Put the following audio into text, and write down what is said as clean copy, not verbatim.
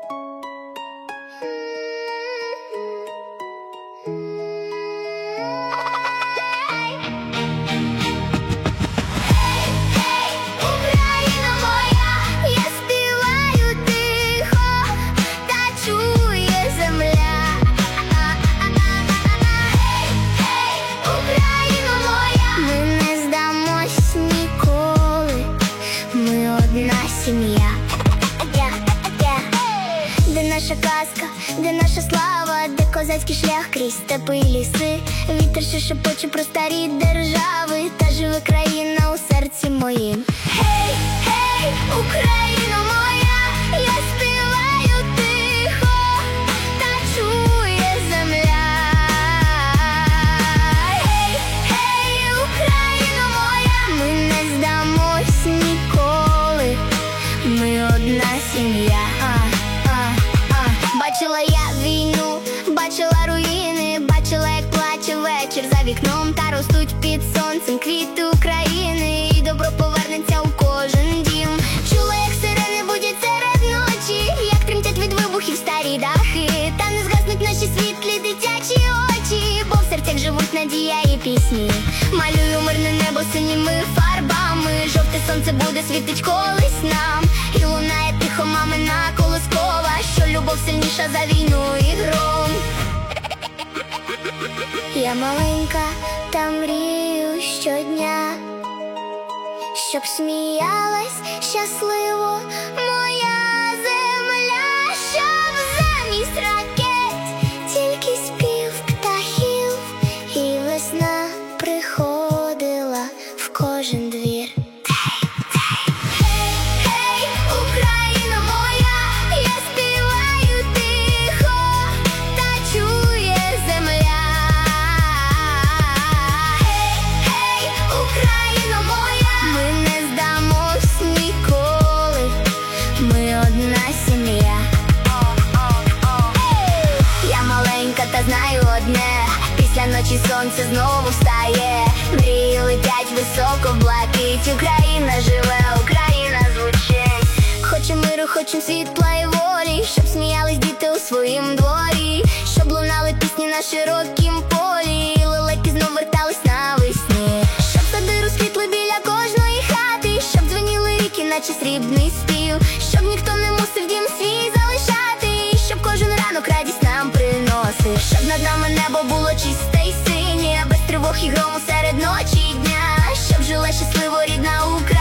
Сім'я. Де наша казка, де наша слава, де козацький шлях крізь степи і ліси, вітер що шепоче про старі держави, та живе країна у серці моїм. Гей, гей, Україно моя, я співаю тихо, та чує земля. Гей, гей, Україно моя, ми не здамось ніколи, ми одна сім'я. Бачила я війну, бачила руїни, бачила, як плаче вечір за вікном, та ростуть під сонцем квіти України, і добро повернеться у кожен дім. Чула, як сирени будять серед ночі, як тремтять від вибухів старі дахи, та не згаснуть наші світлі дитячі очі, бо в серцях живуть надія і пісні. Малюю мирне небо синіми фарбами, жовте сонце буде світить колись нам, і лунає тихо мамина колискова, що любов сильніша за війну і гром. Я маленька, та мрію щодня, щоб сміялась щасливо моя земля, щоб замість ракет тільки спів птахів, і весна приходила в кожен двір. Та знаю одне, після ночі сонце знову встає, мрії летять високо в блакить, Україна живе, Україна звучить. Хочем миру, хочем світла і волі, щоб сміялись діти у своїм дворі, щоб лунали пісні на широкім полі, і лелеки знов вертались навесні, щоб сади розквітли біля кожної хати, щоб дзвеніли ріки, наче срібний спів, щоб ніхто не мусив дім свій залишати, щоб кожен ранок радість нам приносив, щоб над нами небо було чисте й синє, без тривог і грому серед ночі й дня, щоб жила щасливо рідна Україна.